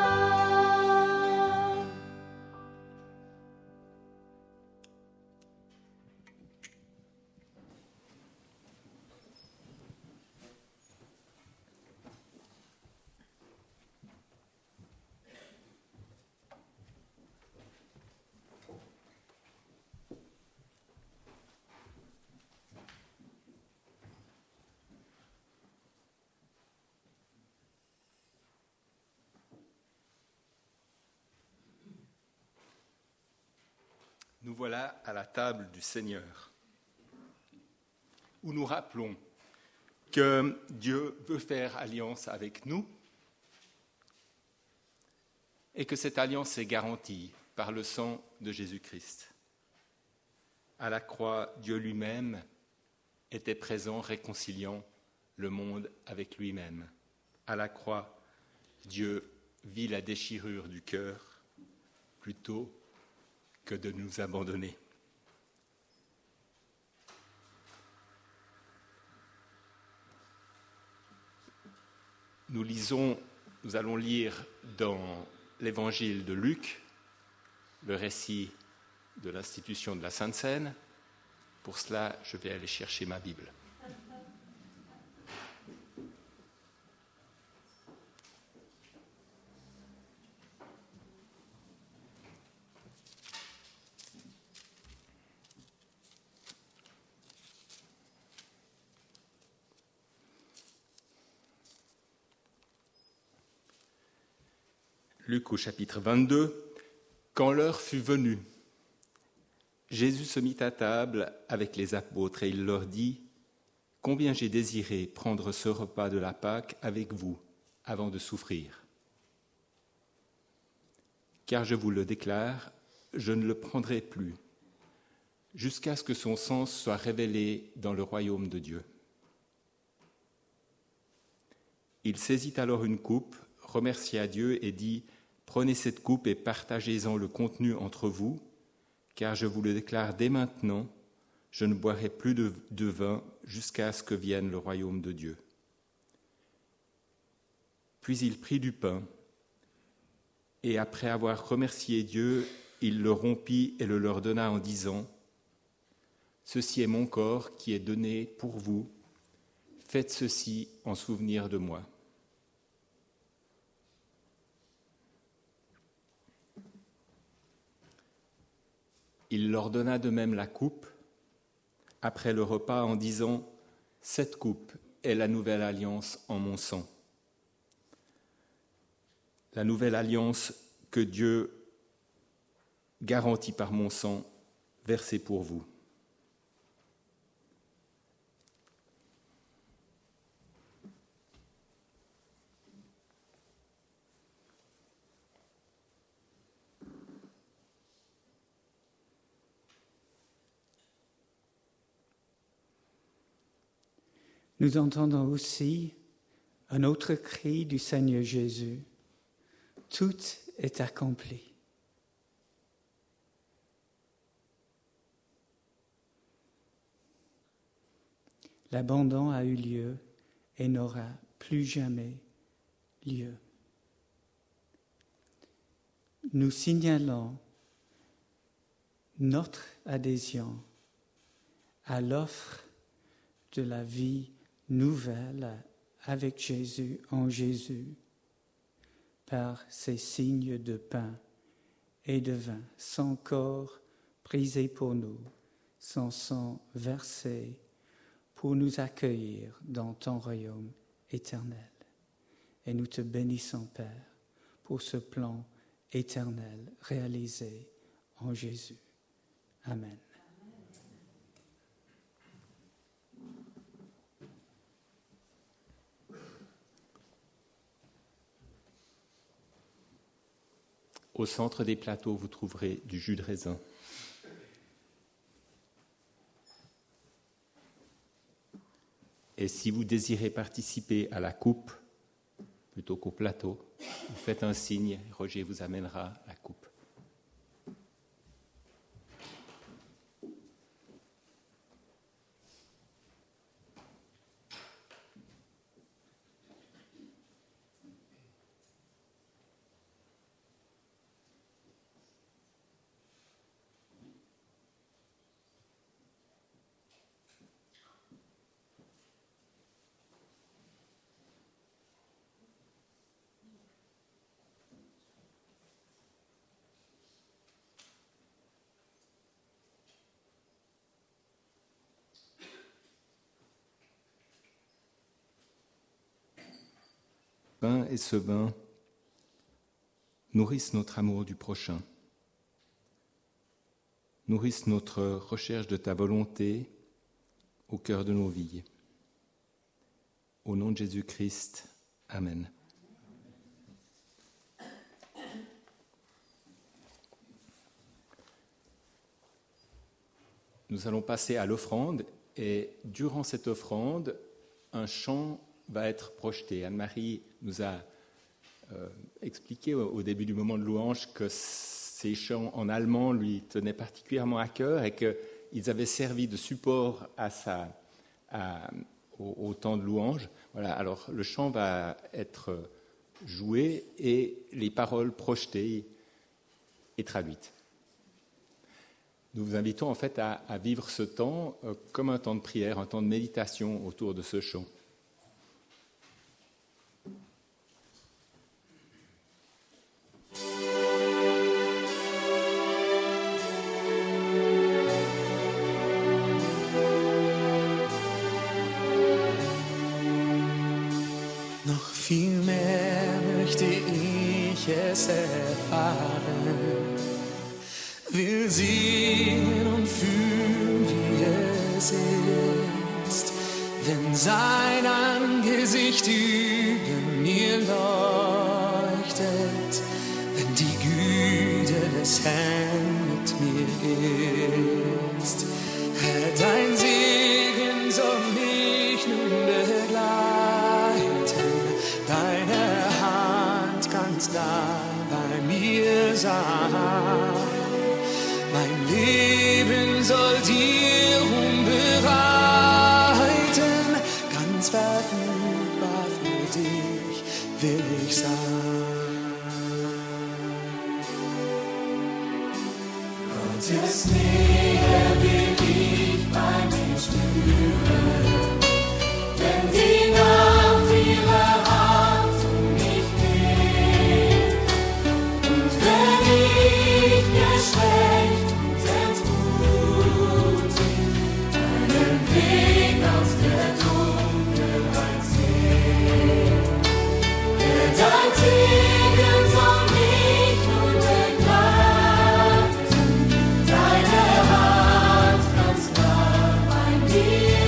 Nous voilà à la table du Seigneur, où nous rappelons que Dieu veut faire alliance avec nous et que cette alliance est garantie par le sang de Jésus-Christ. À la croix, Dieu lui-même était présent, réconciliant le monde avec lui-même. À la croix, Dieu vit la déchirure du cœur plutôt que de nous abandonner. Nous lisons, nous allons lire dans l'évangile de Luc le récit de l'institution de la Sainte Seine. Pour cela, je vais aller chercher ma Bible. Luc au chapitre vingt-deux, quand l'heure fut venue, Jésus se mit à table avec les apôtres et il leur dit : « Combien j'ai désiré prendre ce repas de la Pâque avec vous avant de souffrir. Car je vous le déclare, je ne le prendrai plus, jusqu'à ce que son sens soit révélé dans le royaume de Dieu. » Il saisit alors une coupe, remercia Dieu et dit : « Prenez cette coupe et partagez-en le contenu entre vous, car je vous le déclare dès maintenant, je ne boirai plus de, de vin jusqu'à ce que vienne le royaume de Dieu. » Puis il prit du pain, et après avoir remercié Dieu, il le rompit et le leur donna en disant : « Ceci est mon corps qui est donné pour vous, faites ceci en souvenir de moi. » Il leur donna de même la coupe après le repas en disant : « Cette coupe est la nouvelle alliance en mon sang. » La nouvelle alliance que Dieu garantit par mon sang versé pour vous. Nous entendons aussi un autre cri du Seigneur Jésus. Tout est accompli. L'abandon a eu lieu et n'aura plus jamais lieu. Nous signalons notre adhésion à l'offre de la vie nouvelle avec Jésus en Jésus par ces signes de pain et de vin, son corps brisé pour nous, son sang versé pour nous accueillir dans ton royaume éternel. Et nous te bénissons, Père, pour ce plan éternel réalisé en Jésus. Amen. Au centre des plateaux, vous trouverez du jus de raisin. Et si vous désirez participer à la coupe, plutôt qu'au plateau, vous faites un signe, Roger vous amènera la coupe. Pain et ce vin nourrissent notre amour du prochain, nourrissent notre recherche de ta volonté au cœur de nos vies. Au nom de Jésus-Christ, Amen. Nous allons passer à l'offrande et durant cette offrande, un chant va être projeté. Anne-Marie nous a euh, expliqué au, au début du moment de louange que ces chants en allemand lui tenaient particulièrement à cœur et qu'ils avaient servi de support à sa, à, au, au temps de louange. Voilà, alors le chant va être joué et les paroles projetées et traduites. Nous vous invitons en fait à, à vivre ce temps euh, comme un temps de prière, un temps de méditation autour de ce chant. Noch viel mehr möchte ich es erfahren, will sehen und fühlen, wie es ist, wenn sein Angesicht über mir leuchtet, wenn die Güte des Herrn mit mir ist. Herr, dein Segen soll mich nun begleiten, deine Hand ganz nah bei mir sein. Mein Leben soll dir Ruhm bereiten, ganz verfügbar für dich will ich sein. Gottes Nähe will ich bei mir spüren, wenn die Nacht ihre Hand um mich nimmt und wenn ich mir schlecht und entmutigt einen Weg aus der Dunkelheit sehe. Der dein Segen soll mich nun begleiten, deine Hand ganz nah bei mir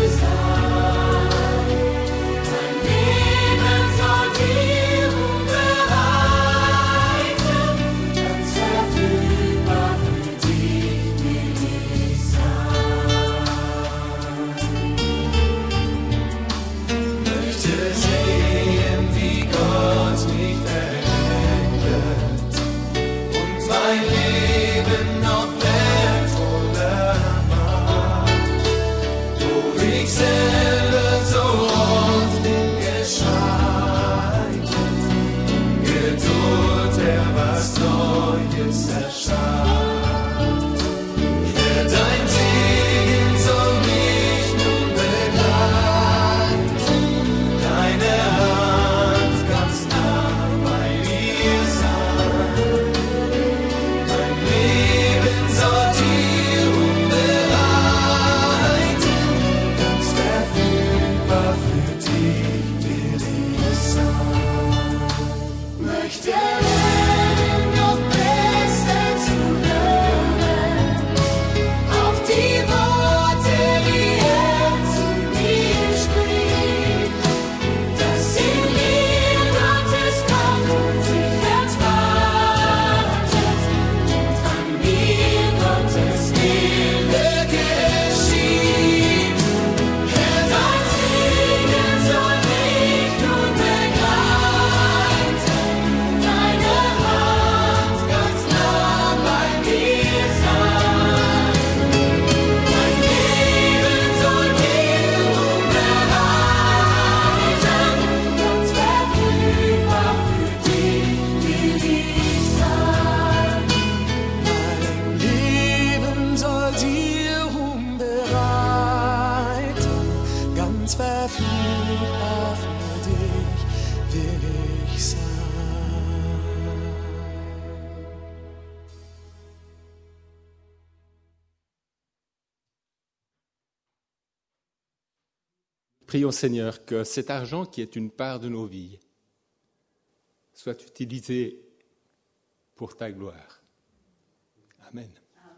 Prions Seigneur que cet argent qui est une part de nos vies soit utilisé pour ta gloire. Amen.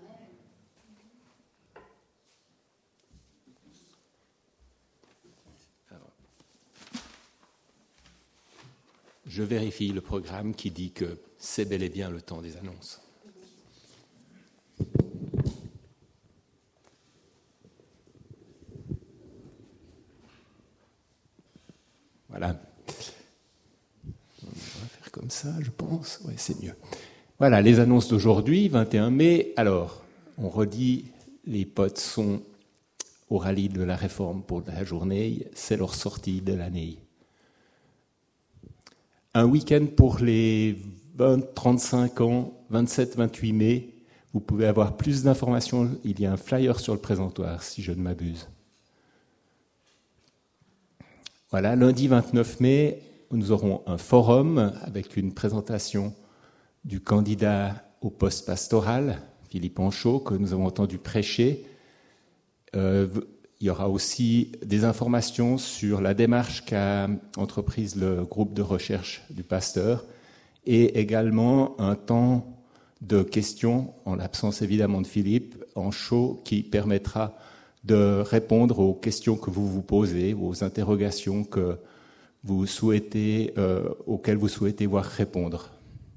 Alors, je vérifie le programme qui dit que c'est bel et bien le temps des annonces. Voilà. On va faire comme ça, je pense. Oui, c'est mieux. Voilà, les annonces d'aujourd'hui, vingt et un mai. Alors, on redit, les potes sont au rallye de la Réforme pour la journée. C'est leur sortie de l'année. Un week-end pour les vingt à trente-cinq ans, vingt-sept à vingt-huit mai. Vous pouvez avoir plus d'informations. Il y a un flyer sur le présentoir, si je ne m'abuse. Voilà, lundi vingt-neuf mai, nous aurons un forum avec une présentation du candidat au poste pastoral, Philippe Anchaud, que nous avons entendu prêcher. Euh, il y aura aussi des informations sur la démarche qu'a entreprise le groupe de recherche du pasteur et également un temps de questions, en l'absence évidemment de Philippe Anchaud, qui permettra de répondre aux questions que vous vous posez, aux interrogations que vous souhaitez, euh, auxquelles vous souhaitez voir répondre.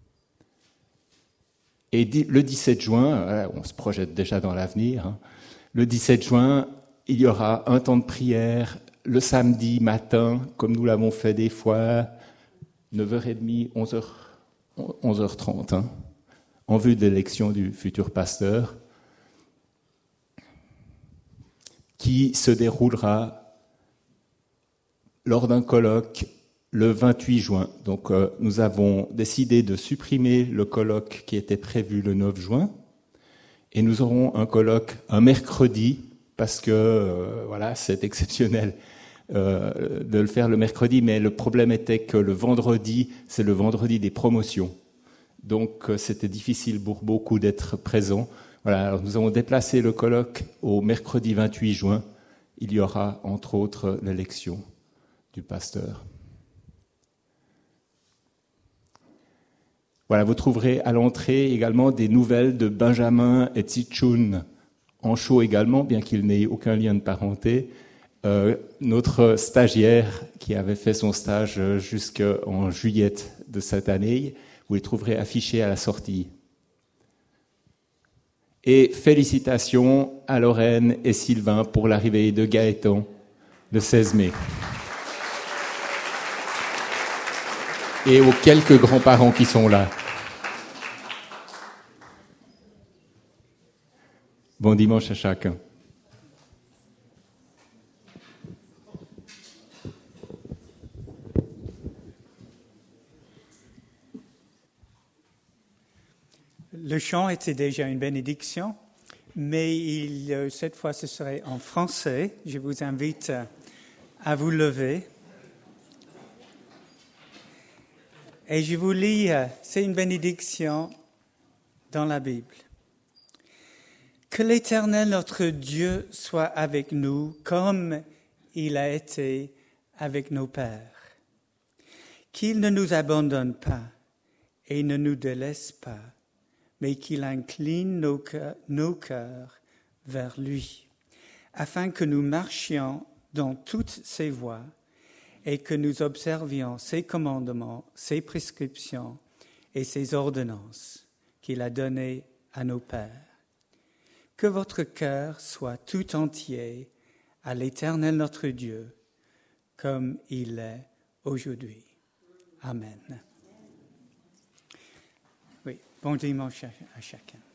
Et le dix-sept juin, on se projette déjà dans l'avenir, hein, le dix-sept juin, il y aura un temps de prière le samedi matin, comme nous l'avons fait des fois, neuf heures trente, onze heures, onze heures trente, hein, en vue de l'élection du futur pasteur, qui se déroulera lors d'un colloque le vingt-huit juin. Donc euh, nous avons décidé de supprimer le colloque qui était prévu le neuf juin et nous aurons un colloque un mercredi parce que euh, voilà, c'est exceptionnel euh, de le faire le mercredi, mais le problème était que le vendredi, c'est le vendredi des promotions. Donc euh, c'était difficile pour beaucoup d'être présents. Voilà, alors nous avons déplacé le colloque au mercredi vingt-huit juin. Il y aura, entre autres, l'élection du pasteur. Voilà, vous trouverez à l'entrée également des nouvelles de Benjamin et Tzichun Anchaud également, bien qu'il n'ait aucun lien de parenté. Euh, notre stagiaire qui avait fait son stage jusqu'en juillet de cette année, vous les trouverez affichés à la sortie. Et félicitations à Lorraine et Sylvain pour l'arrivée de Gaëtan le seize mai. Et aux quelques grands-parents qui sont là. Bon dimanche à chacun. Le chant était déjà une bénédiction, mais il, cette fois ce serait en français. Je vous invite à vous lever. Et je vous lis, c'est une bénédiction dans la Bible. Que l'Éternel notre Dieu soit avec nous comme il a été avec nos pères. Qu'il ne nous abandonne pas et ne nous délaisse pas, mais qu'il incline nos cœurs, nos cœurs vers lui, afin que nous marchions dans toutes ses voies et que nous observions ses commandements, ses prescriptions et ses ordonnances qu'il a données à nos pères. Que votre cœur soit tout entier à l'Éternel notre Dieu, comme il est aujourd'hui. Amen. Oui, bon dimanche à chacun.